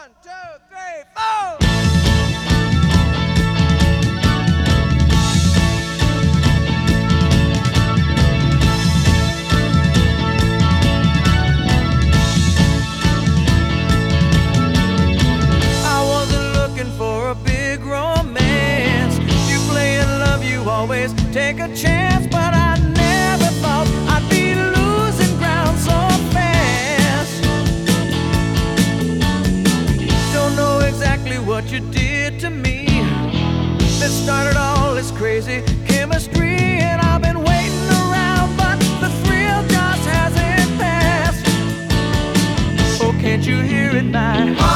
I wasn't looking for a big romance. You play in love, you always take a chance, but I never thought I'd be losing ground so fast. Don't know exactly what you did to me that started all this crazy chemistry, and I've been waiting around, but the thrill just hasn't passed. Oh, can't you hear it now?